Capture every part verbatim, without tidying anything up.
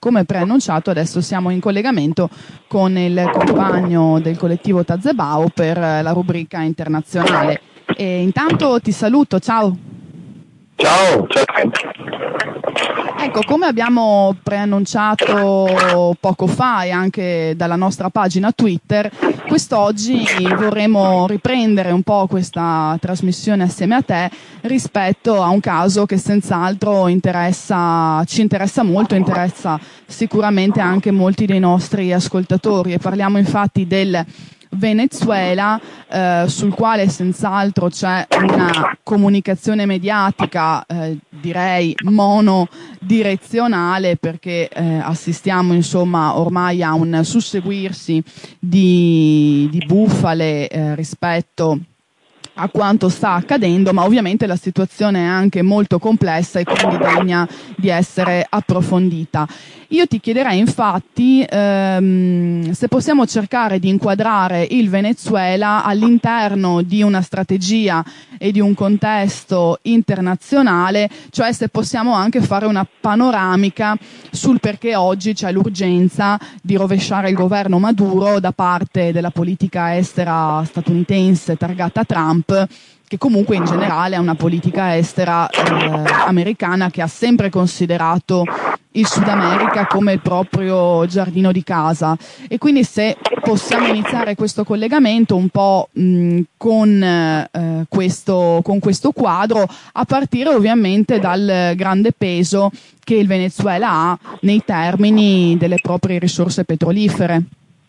come preannunciato adesso siamo in collegamento con il compagno del collettivo Tazebao per la rubrica internazionale. E intanto ti saluto, ciao. Ciao, ciao. Ecco, come abbiamo preannunciato poco fa e anche dalla nostra pagina Twitter, quest'oggi vorremmo riprendere un po' questa trasmissione assieme a te rispetto a un caso che senz'altro interessa, ci interessa molto, interessa sicuramente anche molti dei nostri ascoltatori, e parliamo infatti del Venezuela, eh, sul quale senz'altro c'è una comunicazione mediatica, eh, direi monodirezionale, perché eh, assistiamo insomma ormai a un susseguirsi di, di bufale eh, rispetto a quanto sta accadendo, ma ovviamente la situazione è anche molto complessa e quindi degna di essere approfondita. Io ti chiederei infatti ehm, se possiamo cercare di inquadrare il Venezuela all'interno di una strategia e di un contesto internazionale, cioè se possiamo anche fare una panoramica sul perché oggi c'è l'urgenza di rovesciare il governo Maduro da parte della politica estera statunitense targata Trump, che comunque in generale è una politica estera eh, americana che ha sempre considerato il Sud America come il proprio giardino di casa. E quindi se possiamo iniziare questo collegamento un po' mh, con, eh, questo, con questo quadro, a partire ovviamente dal grande peso che il Venezuela ha nei termini delle proprie risorse petrolifere.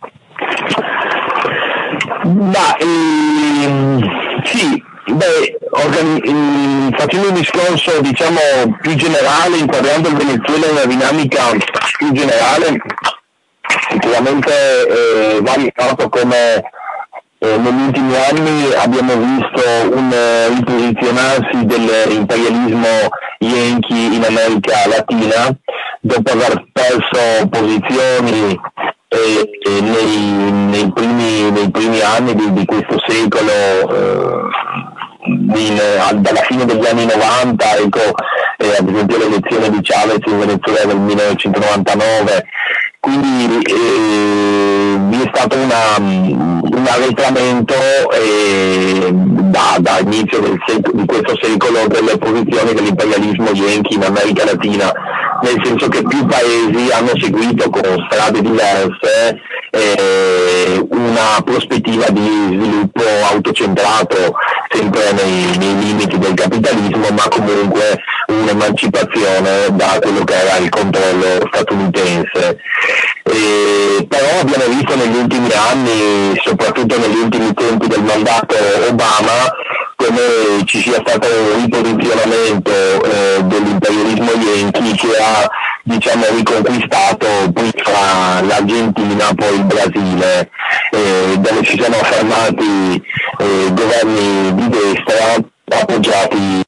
Ma ehm, sì, beh, organi- facendo un discorso diciamo più generale, inquadrando il Venezuela in una dinamica più generale, sicuramente eh, va ricordato come eh, negli ultimi anni abbiamo visto un eh, riposizionarsi dell'imperialismo yankee in America Latina, dopo aver perso posizioni E, e nei, nei, primi, nei primi anni di, di questo secolo, eh, in, dalla fine degli anni novanta, ecco, eh, ad esempio l'elezione di Chavez in Venezuela nel millenovecentonovantanove, quindi eh, vi è stato una, un arretramento eh, da, da inizio del sec- di questo secolo delle posizioni dell'imperialismo yankee in America Latina, nel senso che più paesi hanno seguito con strade diverse eh, una prospettiva di sviluppo autocentrato, sempre nei, nei limiti del capitalismo, ma comunque un'emancipazione da quello che era il controllo statunitense. Eh, però abbiamo visto negli ultimi anni, soprattutto negli ultimi tempi del mandato Obama, come ci sia stato un riposizionamento eh, dell'imperialismo yankee che ha diciamo riconquistato prima l'Argentina, poi il Brasile, eh, dove si sono affermati eh, governi di destra appoggiati.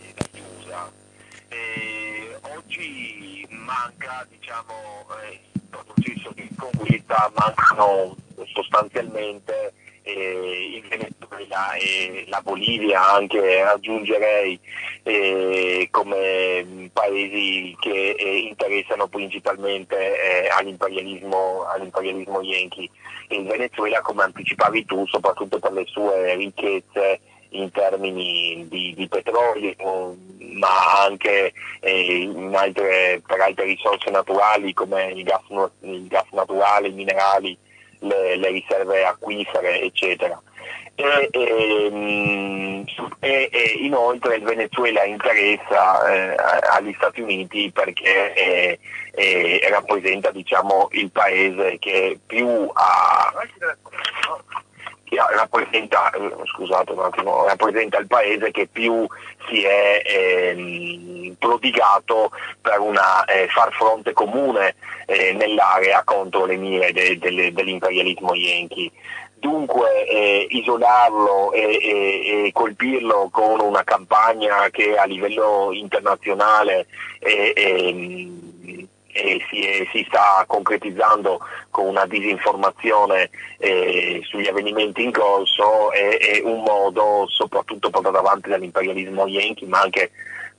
Eh, oggi manca diciamo eh, il processo di conquista, mancano sostanzialmente Eh, il Venezuela e la Bolivia, anche aggiungerei, eh, come paesi che eh, interessano principalmente eh, all'imperialismo, all'imperialismo yankee. Il Venezuela, come anticipavi tu, soprattutto per le sue ricchezze in termini di, di petrolio, ma anche eh, in altre, per altre risorse naturali come il gas, il gas naturale, i minerali, Le, le riserve acquifere, eccetera. E, e, e, e inoltre il Venezuela interessa eh, agli Stati Uniti perché eh, eh, rappresenta diciamo il paese che più ha che rappresenta scusate un attimo, rappresenta il paese che più si è eh, prodigato per una, eh, far fronte comune eh, nell'area contro le mire de, de, dell'imperialismo yankee. Dunque eh, isolarlo e, e, e colpirlo con una campagna che a livello internazionale eh, eh, E si, è, si sta concretizzando con una disinformazione eh, sugli avvenimenti in corso, è, è un modo, soprattutto portato avanti dall'imperialismo yankee, ma anche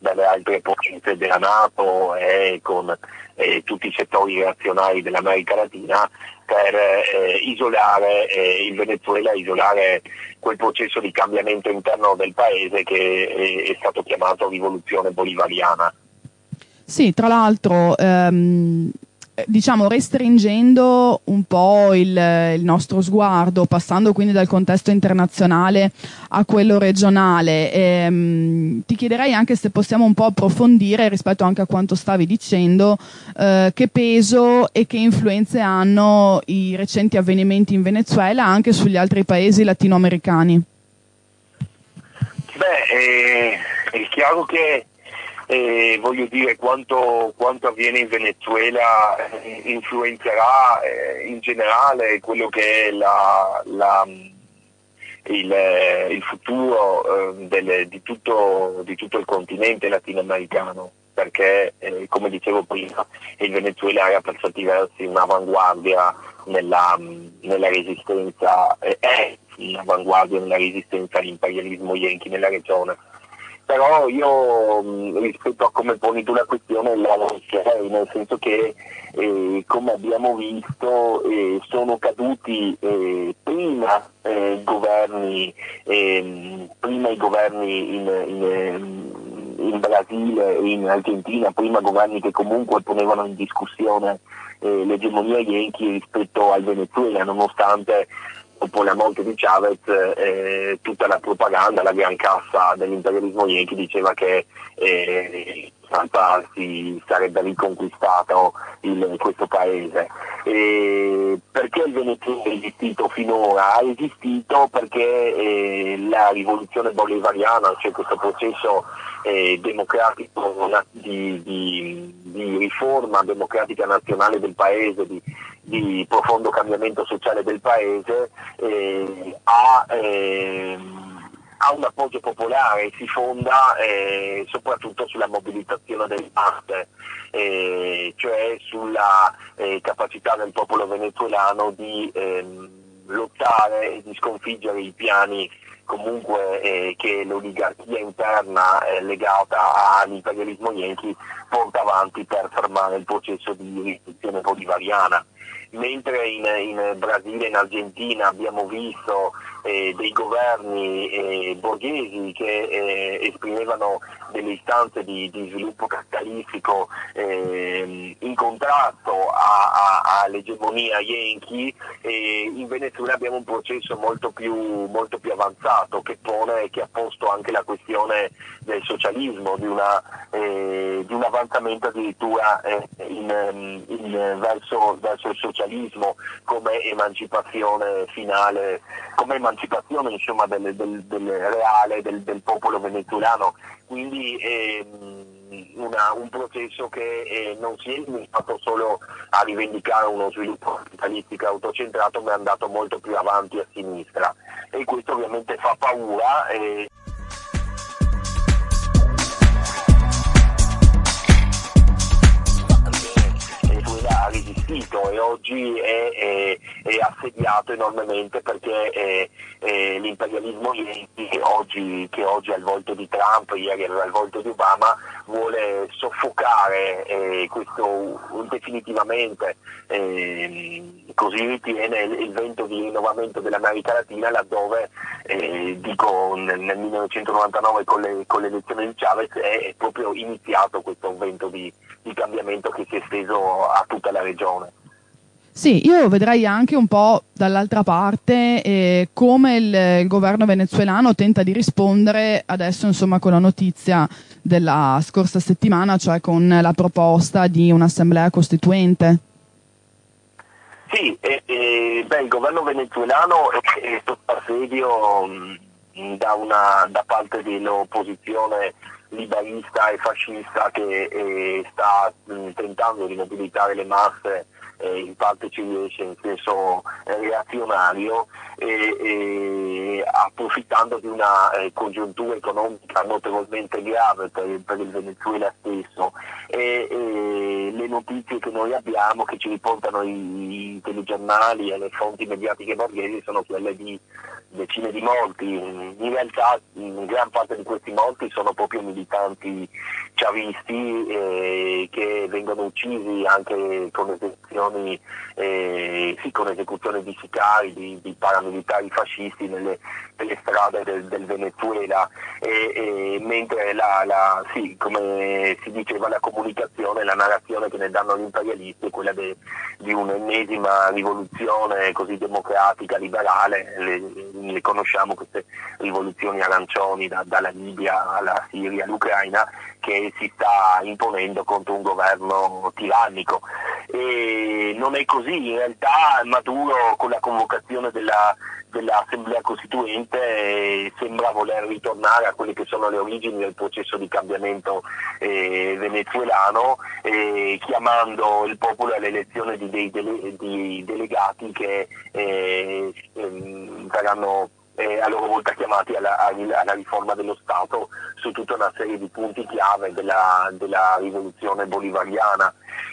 dalle altre potenze della NATO e con eh, tutti i settori reazionari dell'America Latina per eh, isolare eh, il Venezuela, isolare quel processo di cambiamento interno del paese che è, è stato chiamato rivoluzione bolivariana. Sì, tra l'altro, ehm, diciamo restringendo un po' il, il nostro sguardo, passando quindi dal contesto internazionale a quello regionale, ehm, ti chiederei anche se possiamo un po' approfondire rispetto anche a quanto stavi dicendo, eh, che peso e che influenze hanno i recenti avvenimenti in Venezuela anche sugli altri paesi latinoamericani. Beh, eh, è chiaro che Eh, voglio dire, quanto, quanto avviene in Venezuela eh, influenzerà eh, in generale quello che è la, la, il, eh, il futuro eh, delle, di, tutto, di tutto il continente latinoamericano, perché eh, come dicevo prima il Venezuela era per certi versi un'avanguardia nella, nella resistenza, eh, è un'avanguardia nella resistenza all'imperialismo yankee nella regione. Però io mh, rispetto a come poni tu la questione la lascerei, nel senso che eh, come abbiamo visto eh, sono caduti eh, prima eh, governi, eh, prima i governi in, in, in Brasile e in Argentina, prima governi che comunque ponevano in discussione eh, l'egemonia yankee rispetto al Venezuela, nonostante dopo la morte di Chavez eh, tutta la propaganda, la gran cassa dell'imperialismo yankee diceva che eh, Santa si sarebbe riconquistato il, questo paese. E perché il Venezuela è esistito finora? Ha esistito perché eh, la rivoluzione bolivariana, cioè questo processo eh, democratico di, di, di riforma democratica nazionale del paese, di, di profondo cambiamento sociale del paese, eh, ha, eh, ha un appoggio popolare, si fonda eh, soprattutto sulla mobilitazione delle masse, eh, cioè sulla eh, capacità del popolo venezuelano di ehm, lottare e di sconfiggere i piani comunque eh, che l'oligarchia interna eh, legata all'imperialismo yankee porta avanti per fermare il processo di rivoluzione bolivariana. Mentre in, in Brasile e in Argentina abbiamo visto eh, dei governi eh, borghesi che eh, esprimevano delle istanze di, di sviluppo capitalistico eh, in contrasto a, a, all'egemonia yankee, e in Venezuela abbiamo un processo molto più, molto più avanzato che pone, che ha posto anche la questione del socialismo, di, una, eh, di un avanzamento addirittura eh, in, in, verso, verso il socialismo come emancipazione finale, come emancipazione insomma del, del, del reale del, del popolo venezuelano. Quindi ehm, una, un processo che eh, non si è limitato solo a rivendicare uno sviluppo capitalistico autocentrato, ma è andato molto più avanti a sinistra, e questo ovviamente fa paura. Eh. Ha resistito e oggi è, è, è assediato enormemente perché è, è l'imperialismo yankee, oggi, che oggi ha il volto di Trump, ieri aveva il volto di Obama, vuole soffocare eh, questo definitivamente, eh, così ritiene il, il vento di rinnovamento dell'America Latina, laddove eh, dico nel, nel millenovecentonovantanove con le, con l'elezione di Chavez è, è proprio iniziato questo vento di, di cambiamento che si è esteso a tutta la regione. Sì, io vedrei anche un po' dall'altra parte eh, come il, il governo venezuelano tenta di rispondere adesso, insomma, con la notizia della scorsa settimana, cioè con la proposta di un'assemblea costituente. Sì, eh, eh, beh, il governo venezuelano è, è sotto assedio mh, da, una, da parte dell'opposizione liberista e fascista che eh, sta mh, tentando di mobilitare le masse eh, in parte ci riesce in senso eh, reazionario, e, e approfittando di una eh, congiuntura economica notevolmente grave per, per il Venezuela stesso, e, e le notizie che noi abbiamo, che ci riportano i, i telegiornali e le fonti mediatiche borghesi, sono quelle di decine di morti. In realtà in gran parte di questi morti sono proprio militanti chavisti eh, che vengono uccisi anche con esecuzioni, eh, sì, con esecuzioni di sicari, di, di paramilitari fascisti nelle, nelle strade del, del Venezuela, e, e, mentre la, la, sì, come si diceva, la comunicazione, la narrazione che ne danno gli imperialisti è quella de, di un'ennesima rivoluzione così democratica, liberale. Le, le conosciamo queste rivoluzioni arancioni da, dalla Libia alla Siria all'Ucraina, che si sta imponendo contro un governo tirannico. E non è così, in realtà Maduro con la convocazione della, dell'Assemblea Costituente eh, sembra voler ritornare a quelle che sono le origini del processo di cambiamento eh, venezuelano, eh, chiamando il popolo all'elezione di dei dele, di delegati che eh, ehm, saranno Eh, a loro volta chiamati alla, alla riforma dello Stato su tutta una serie di punti chiave della, della rivoluzione bolivariana.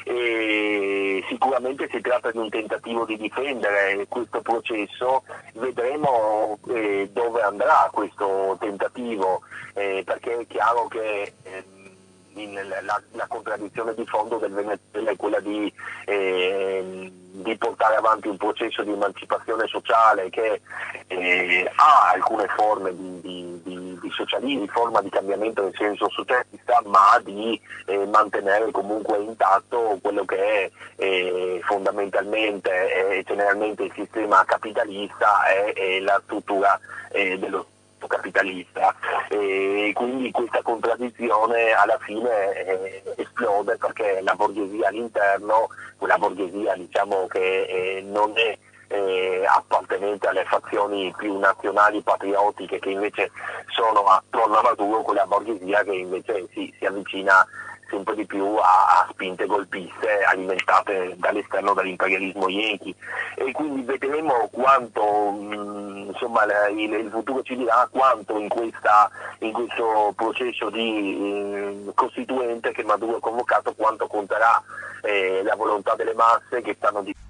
E sicuramente si tratta di un tentativo di difendere questo processo. Vedremo eh, dove andrà questo tentativo, eh, perché è chiaro che eh, in, la, la contraddizione di fondo del Venezuela è quella di eh, di portare avanti un processo di emancipazione sociale che eh, ha alcune forme di, di, di, di socialismo, di forma di cambiamento nel senso socialista, ma di eh, mantenere comunque intatto quello che è eh, fondamentalmente e generalmente il sistema capitalista e, e la struttura eh, dello capitalista, e quindi questa contraddizione alla fine eh, esplode, perché la borghesia all'interno, quella borghesia diciamo che eh, non è eh, appartenente alle fazioni più nazionali patriottiche che invece sono attorno a Maduro, quella borghesia che invece si, si avvicina sempre di più a, a spinte golpiste alimentate dall'esterno dall'imperialismo yankee. E quindi vedremo quanto mh, insomma il, il futuro ci dirà quanto in, questa, in questo processo di eh, costituente che Maduro ha convocato, quanto conterà eh, la volontà delle masse che stanno di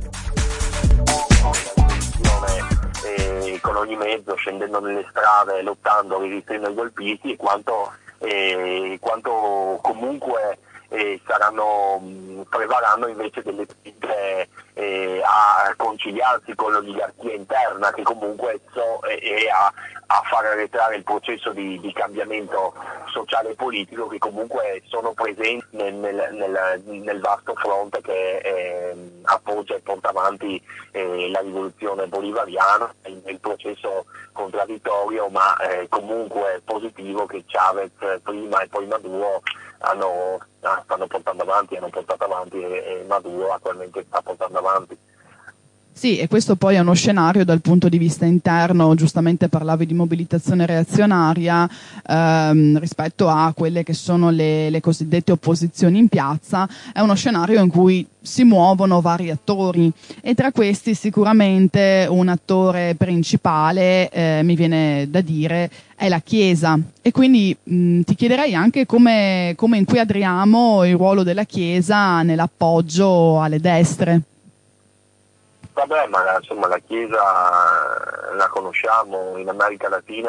eh, con ogni mezzo, scendendo nelle strade, lottando, resistendo ai golpisti, e quanto E quanto comunque eh, saranno, mh, prevarranno invece delle spinte eh, a conciliarsi con l'oligarchia interna, che comunque so, e eh, a, a far arretrare il processo di, di cambiamento sociale e politico, che comunque sono presenti nel, nel, nel, nel vasto fronte che eh, appoggia e porta avanti eh, la rivoluzione bolivariana, il, il processo contraddittorio ma eh, comunque positivo che Chavez prima e poi Maduro hanno, stanno portando avanti, hanno portato avanti e, e Maduro attualmente sta portando avanti. Sì, e questo poi è uno scenario dal punto di vista interno. Giustamente parlavi di mobilitazione reazionaria ehm, rispetto a quelle che sono le, le cosiddette opposizioni in piazza. È uno scenario in cui si muovono vari attori, e tra questi sicuramente un attore principale, eh, mi viene da dire, è la Chiesa. E quindi mh, ti chiederei anche come, come inquadriamo il ruolo della Chiesa nell'appoggio alle destre. Vabbè, ma insomma la Chiesa la conosciamo, in America Latina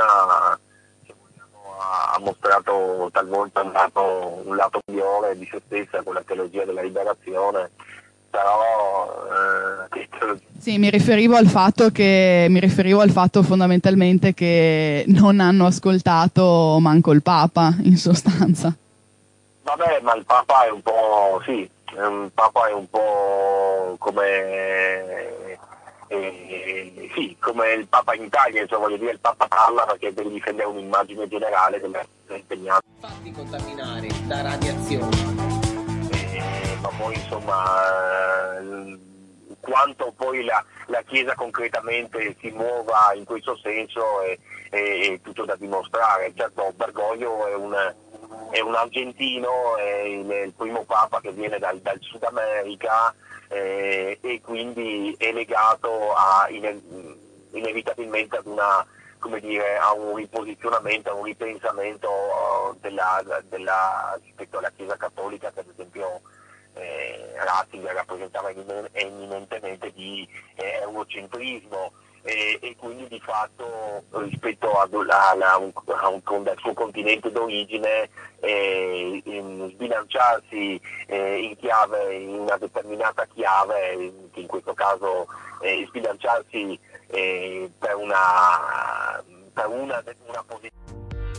ha mostrato talvolta un lato, un lato migliore di se stessa con la teologia della liberazione, però eh, sì, mi riferivo al fatto che mi riferivo al fatto fondamentalmente che non hanno ascoltato manco il Papa, in sostanza. Vabbè, ma il Papa è un po', sì, il Papa è un po' come, eh, sì, come il Papa in Italia, insomma, voglio dire, il Papa parla perché deve difendere un'immagine generale dell'essere impegnato. Fatti contaminare da radiazioni. Eh, ma poi insomma, eh, quanto poi la, la Chiesa concretamente si muova in questo senso è, è, è tutto da dimostrare. Certo, Bergoglio è un è un argentino, è il, il primo papa che viene dal, dal Sud America, eh, e quindi è legato a, ine- inevitabilmente ad una, come dire, a un riposizionamento, a un ripensamento della, della, rispetto alla Chiesa Cattolica, che ad esempio eh, Ratzinger rappresentava eminentemente di eh, eurocentrismo. E, e quindi di fatto rispetto ad, a, a un, a un, al suo continente d'origine eh, in, sbilanciarsi eh, in chiave, in una determinata chiave, che in questo caso eh, sbilanciarsi eh, per una, per una, una posizione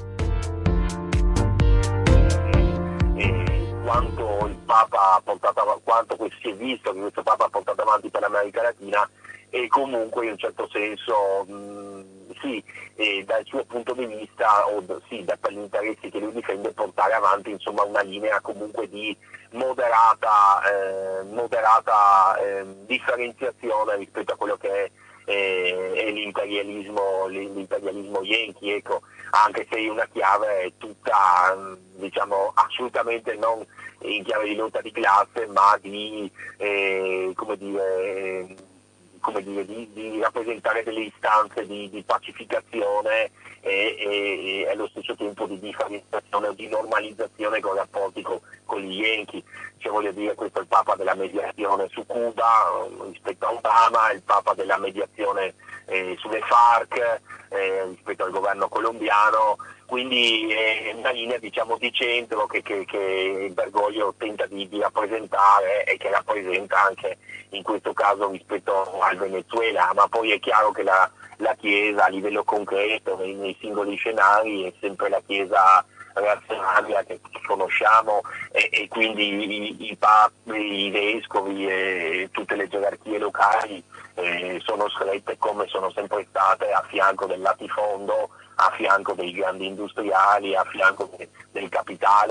eh, quanto il Papa ha portato avanti, quanto si è visto che questo Papa ha portato avanti per l'America Latina, e comunque in un certo senso mh, sì, eh, dal suo punto di vista, o sì, da per gli interessi che lui difende, portare avanti insomma una linea comunque di moderata, eh, moderata eh, differenziazione rispetto a quello che è, eh, è l'imperialismo, l'imperialismo yankee, ecco, anche se in una chiave tutta, diciamo, assolutamente non in chiave di lotta di classe, ma di, eh, come dire, come dire, di, di rappresentare delle istanze di, di pacificazione e, e, e allo stesso tempo di differenziazione o di normalizzazione con i rapporti con, con gli Yankee. Cioè, voglio dire, questo è il Papa della mediazione su Cuba rispetto a Obama, il Papa della mediazione eh, sulle FARC eh, rispetto al governo colombiano. Quindi è una linea, diciamo, di centro che, che, che Bergoglio tenta di, di rappresentare e che rappresenta anche in questo caso rispetto al Venezuela, ma poi è chiaro che la, la Chiesa a livello concreto nei, nei singoli scenari è sempre la Chiesa reazionaria che conosciamo, e, e quindi i, i papi, i vescovi e tutte le gerarchie locali eh, sono strette, come sono sempre state, a fianco del latifondo, a fianco dei grandi industriali, a fianco de, del capitale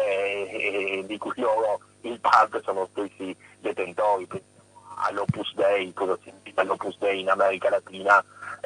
e, e di cui loro in parte sono stessi detentori. All'Opus Dei, cosa significa l'Opus Dei in America Latina,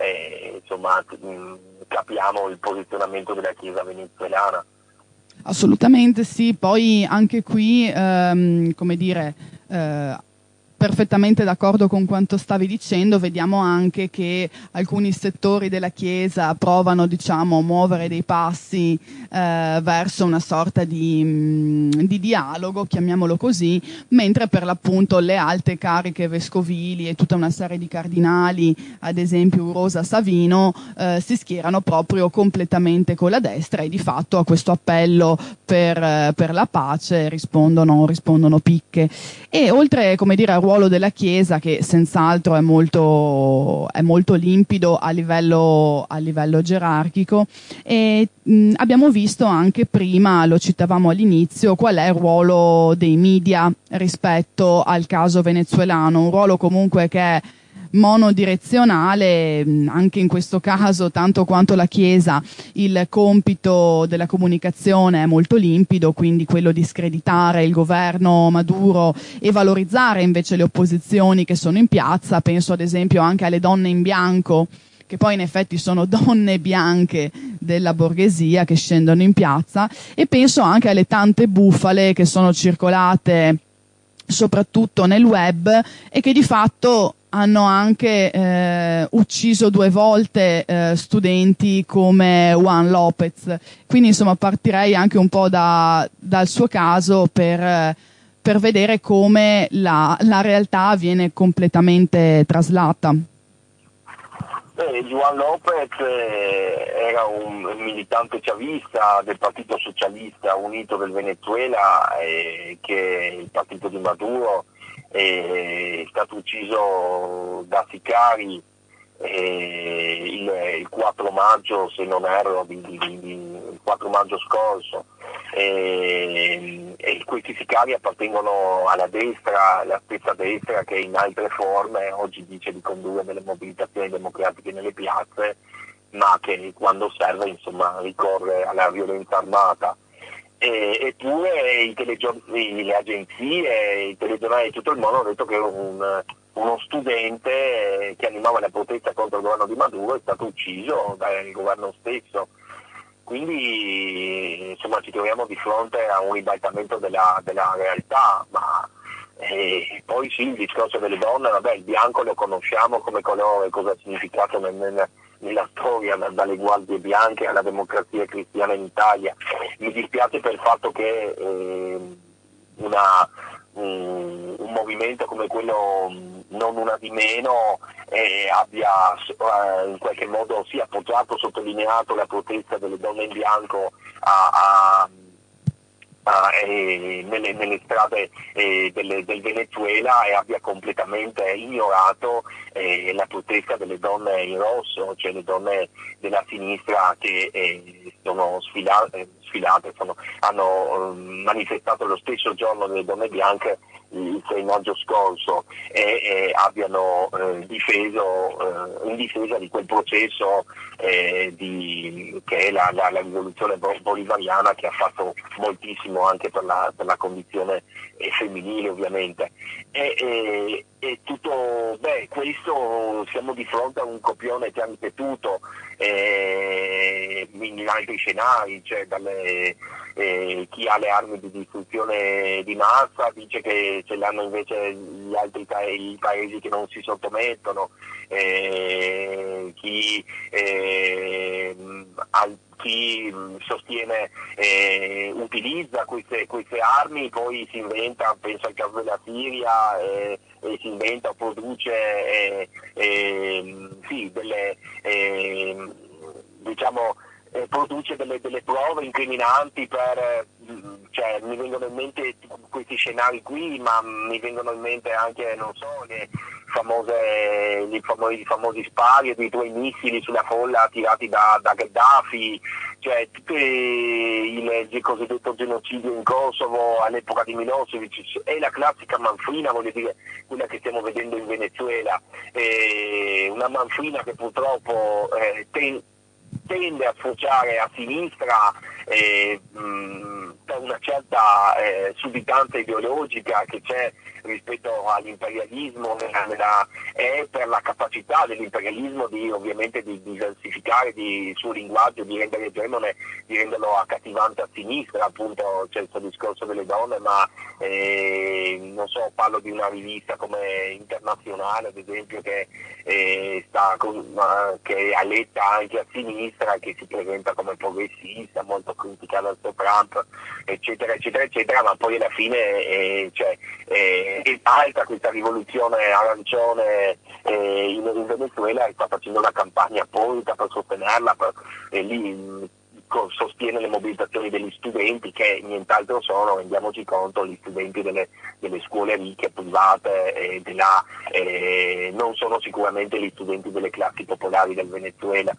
eh, insomma mh, capiamo il posizionamento della Chiesa venezuelana. Assolutamente sì, poi anche qui, ehm, come dire, eh, perfettamente d'accordo con quanto stavi dicendo, vediamo anche che alcuni settori della Chiesa provano, diciamo, a muovere dei passi eh, verso una sorta di, mh, di dialogo, chiamiamolo così, mentre per l'appunto le alte cariche vescovili e tutta una serie di cardinali, ad esempio Rosa Savino, eh, si schierano proprio completamente con la destra e di fatto a questo appello per, eh, per la pace rispondono, rispondono picche. E oltre, come dire, al ruolo della Chiesa, che senz'altro è molto, è molto limpido a livello, a livello gerarchico, e mh, abbiamo visto anche prima, lo citavamo all'inizio, qual è il ruolo dei media rispetto al caso venezuelano, un ruolo comunque che è monodirezionale. Anche in questo caso, tanto quanto la Chiesa, il compito della comunicazione è molto limpido, quindi quello di screditare il governo Maduro e valorizzare invece le opposizioni che sono in piazza. Penso ad esempio anche alle donne in bianco, che poi in effetti sono donne bianche della borghesia che scendono in piazza, e penso anche alle tante bufale che sono circolate soprattutto nel web e che di fatto hanno anche eh, ucciso due volte eh, studenti come Juan Lopez. Quindi insomma partirei anche un po' da, dal suo caso per, per vedere come la, la realtà viene completamente traslata. Eh, Juan Lopez eh, era un militante chavista del Partito Socialista Unito del Venezuela, eh, che è il partito di Maduro. È stato ucciso da sicari eh, il, il quattro maggio, se non erro, di, di, di, il quattro maggio scorso, e, e questi sicari appartengono alla destra, la stessa destra che in altre forme oggi dice di condurre delle mobilitazioni democratiche nelle piazze, ma che quando serve, insomma, ricorre alla violenza armata. E, eppure i telegiornali, le agenzie, i telegiornali di tutto il mondo hanno detto che un, uno studente che animava la protesta contro il governo di Maduro è stato ucciso dal governo stesso. Quindi insomma ci troviamo di fronte a un ribaltamento della, della realtà, ma E poi sì, il discorso delle donne, vabbè, il bianco lo conosciamo come colore, cosa ha significato nel, nel, nella storia, dalle guardie bianche alla democrazia cristiana in Italia. Mi dispiace per il fatto che eh, una, un, un movimento come quello Non Una di Meno eh, abbia eh, in qualche modo sì, appoggiato, sottolineato la protesta delle donne in bianco a, a Uh, eh, nelle, nelle strade eh, delle, del Venezuela e abbia completamente ignorato eh, la protesta delle donne in rosso, cioè le donne della sinistra che eh, sono sfilate, sfilate sono, hanno eh, manifestato lo stesso giorno delle donne bianche il sei maggio scorso e, e abbiano eh, difeso eh, in difesa di quel processo eh, di, che è la, la, la rivoluzione bolivariana, che ha fatto moltissimo anche per la, per la condizione eh, femminile ovviamente. E, e, e tutto, beh, questo siamo di fronte a un copione che ha ripetuto eh, in altri scenari, cioè dalle, eh, chi ha le armi di distruzione di massa dice che ce l'hanno invece gli altri pa- i paesi che non si sottomettono, eh, chi, eh, al, chi sostiene eh, utilizza queste, queste armi, poi si inventa, penso al caso della Siria, eh, e si inventa o produce eh, eh, sì, delle eh, diciamo eh, produce delle, delle prove incriminanti per cioè mi vengono in mente questi scenari qui, ma mi vengono in mente anche, non so, le famose, i famosi, famosi spari di due missili sulla folla tirati da, da Gheddafi, cioè tutto il, il cosiddetto genocidio in Kosovo all'epoca di Milosevic, è la classica manfrina, voglio dire, quella che stiamo vedendo in Venezuela, eh, una manfrina che purtroppo eh, ten, tende a sfociare a sinistra eh, mh, per una certa eh, sudditanza ideologica che c'è rispetto all'imperialismo nella, nella, e per la capacità dell'imperialismo di ovviamente di diversificare di, il suo linguaggio, di rendere egemone, di renderlo accattivante a sinistra, appunto c'è il suo discorso delle donne, ma eh, non so, parlo di una rivista come Internazionale ad esempio che, eh, sta con, che è letta anche a sinistra, che si presenta come progressista, molto critica verso Trump, eccetera eccetera eccetera, ma poi alla fine eh, cioè, eh, è alta questa rivoluzione arancione eh, in, in Venezuela e sta facendo una campagna apposita per sostenerla, per, e lì sostiene le mobilitazioni degli studenti che nient'altro sono, rendiamoci conto, gli studenti delle, delle scuole ricche, private, eh, della, eh, non sono sicuramente gli studenti delle classi popolari del Venezuela.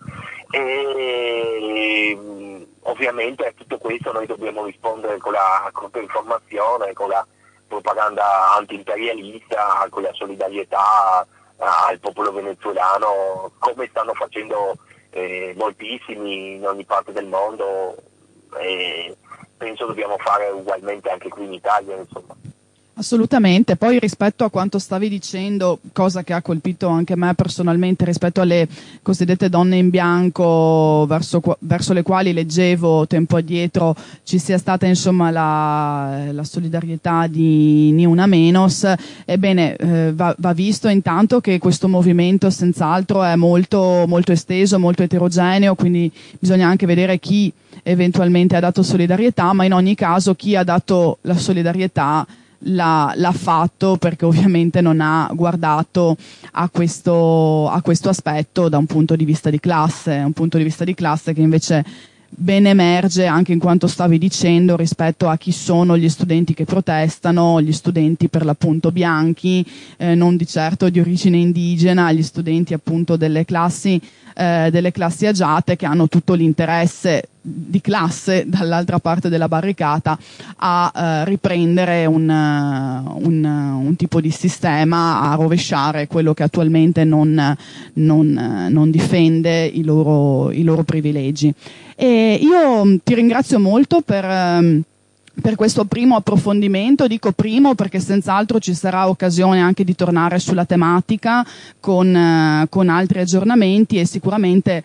E, ovviamente a tutto questo noi dobbiamo rispondere con la controinformazione, con la propaganda anti-imperialista, con la solidarietà al popolo venezuelano, come stanno facendo eh, moltissimi in ogni parte del mondo, e penso dobbiamo fare ugualmente anche qui in Italia, insomma. Assolutamente, poi rispetto a quanto stavi dicendo, cosa che ha colpito anche me personalmente, rispetto alle cosiddette donne in bianco verso, verso le quali leggevo tempo addietro ci sia stata insomma la, la solidarietà di Ni Una Menos, ebbene eh, va, va visto intanto che questo movimento senz'altro è molto, molto esteso, molto eterogeneo, quindi bisogna anche vedere chi eventualmente ha dato solidarietà, ma in ogni caso chi ha dato la solidarietà L'ha, l'ha fatto perché ovviamente non ha guardato a questo, a questo aspetto da un punto di vista di classe, un punto di vista di classe che invece ben emerge anche in quanto stavi dicendo rispetto a chi sono gli studenti che protestano, gli studenti per l'appunto bianchi, eh, non di certo di origine indigena, gli studenti appunto delle classi, eh, delle classi agiate che hanno tutto l'interesse di classe dall'altra parte della barricata a eh, riprendere un, un, un tipo di sistema, a rovesciare quello che attualmente non, non, non difende i loro, i loro privilegi. E io ti ringrazio molto per per questo primo approfondimento, dico primo perché senz'altro ci sarà occasione anche di tornare sulla tematica con, con altri aggiornamenti e sicuramente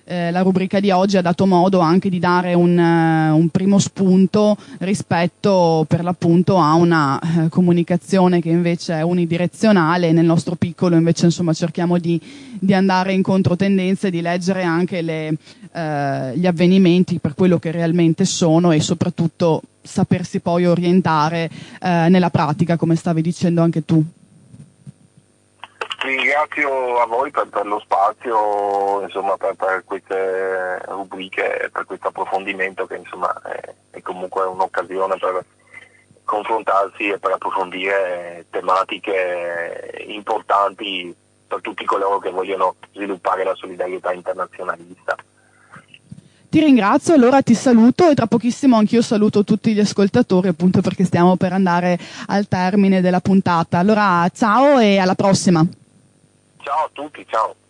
eh, la rubrica di oggi ha dato modo anche di dare un, uh, un primo spunto rispetto per l'appunto a una uh, comunicazione che invece è unidirezionale. Nel nostro piccolo invece insomma cerchiamo di, di andare in controtendenza e di leggere anche le, uh, gli avvenimenti per quello che realmente sono e soprattutto sapersi poi orientare uh, nella pratica, come stavi dicendo anche tu. Ringrazio a voi per, per lo spazio, insomma, per, per queste rubriche, per questo approfondimento che insomma è, è comunque un'occasione per confrontarsi e per approfondire tematiche importanti per tutti coloro che vogliono sviluppare la solidarietà internazionalista. Ti ringrazio, allora ti saluto e tra pochissimo anch'io saluto tutti gli ascoltatori, appunto perché stiamo per andare al termine della puntata. Allora ciao e alla prossima. Ciao a tutti, ciao.